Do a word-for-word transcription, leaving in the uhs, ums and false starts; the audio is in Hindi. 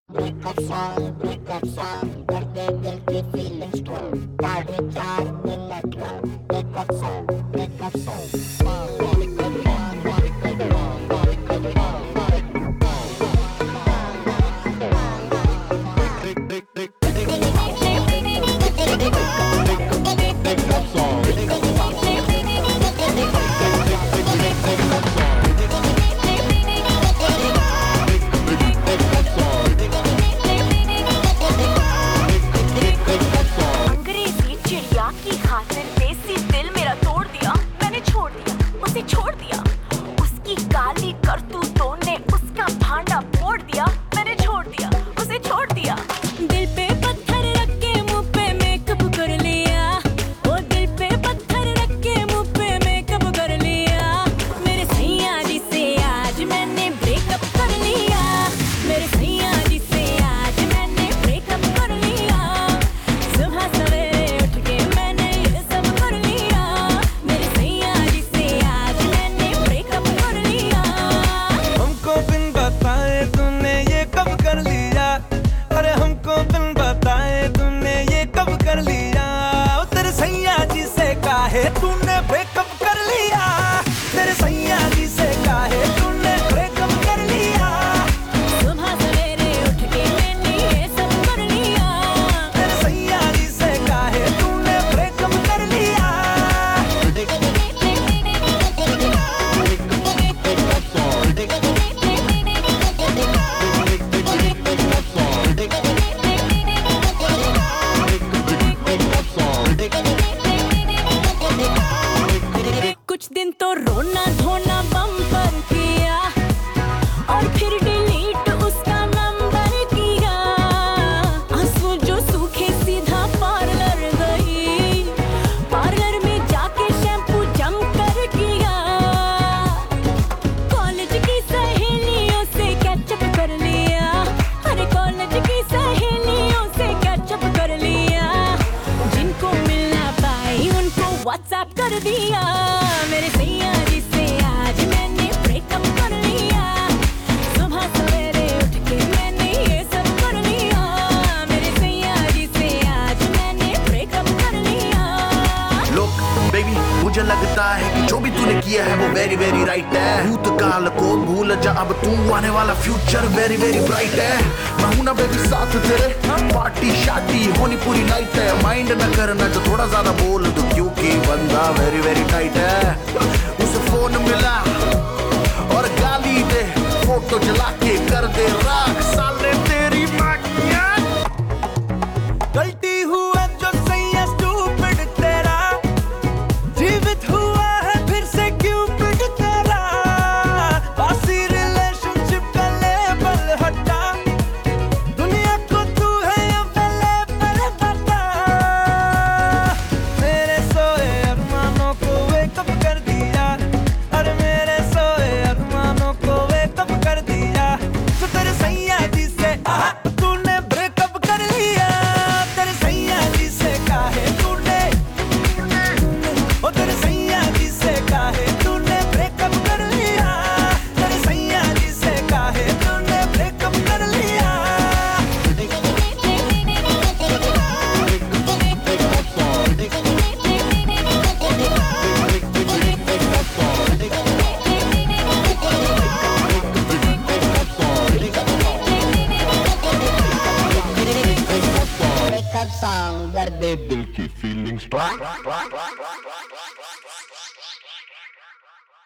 Breakup song, breakup song, दर्द दिल की feelings को साढ़े चार मिनट का breakup song, breakup song. अंग्रेजी चिड़िया की खातिर देसी दिल मेरा तोड़ दिया, मैंने छोड़ दिया, उसे छोड़ दिया। उसकी काली करतूतों ने उसका भांडा फोड़ दिया, मैंने छोड़ दिया, उसे छोड़ दिया। दिल पे पत्थर रख के मुंह पे मेकअप कर लिया, वो दिल पे पत्थर रख के मुंह पे मेकअप कर लिया। मेरे सैया जी से आज मैंने ब्रेकअप कर लिया, मेरे सैया जी से आज मैंने ब्रेकअप कर लिया। सुबह सवेरे उठ के मैंने ये सब कर लिया, मेरे सैया जी से आज मैंने ब्रेकअप कर लिया। हमको बिन बताए तूने ये कब कर लिया, अरे हमको बिन बताए तूने ये कब कर लिया। ओ तेरे सैया जी से काहे तूने ब्रेकअप कर लिया, तेरे सैया जी से काहे तूने ब्रेकअप कर लिया। सुबह सवेरे उठ के मैंने ये सब कर लिया, तेरे सैया जी से काहे तूने ब्रेकअप कर लिया। कुछ दिन तो रोना धोना बम्पर किया और फिर डिलीट उसका नंबर किया। आंसू जो सूखे सीधा पार्लर गई, पार्लर में जाके शैम्पू जम कर किया। कॉलेज की सहेलियों से कैचअप कर लिया, अरे कॉलेज की सहेलियों से कैचअप कर लिया। जिनको मिल ना पाई उनको व्हाट्सएप कर दिया, मेरे सैया जी से आज मैंने ब्रेकअप कर लिया। सुबह सवेरे उठ के मैंने ये सब कर लिया, मेरे सैया जी से आज मैंने ब्रेकअप कर लिया। Look, baby, मुझे लगता है कि जो भी तूने किया है वो वेरी वेरी राइट है। भूतकाल को भूल जा, अब तू आने वाला फ्यूचर वेरी वेरी ब्राइट है। मैं हूं ना बेबी साथ तेरे, पार्टी शादी होनी पूरी नाइट है। माइंड न करना जो थोड़ा ज्यादा बोल दो, क्योंकि बंदा वेरी वेरी टाइट है। उसे फोन मिला और गाली दे, फोटो जला के कर दे राख साले तेरी माँ की आँख। गलती हुआ जो सैया स्टूपिड तेरा, जीवित हुआ है फिर से क्यूपिड तेरा। बासी रिलेशनशिप का लेबल हटा, दुनिया को तू है अवेलेबल बता। मेरे सोए अरमानों को वेकअप कर दिया, अरे मेरे सोए अरमानों को वेकअप कर दिया। तो तेरे सैया जी से आहा तूने ब्रेकअप कर लिया, तेरे सैया जी से काहे तूने, ओ तेरे सैया जी से काहे तूने ब्रेकअप कर लिया, तेरे सैया जी से काहे तूने ब्रेकअप कर लिया। Breakup song, दर्द दिल की फीलिंग्स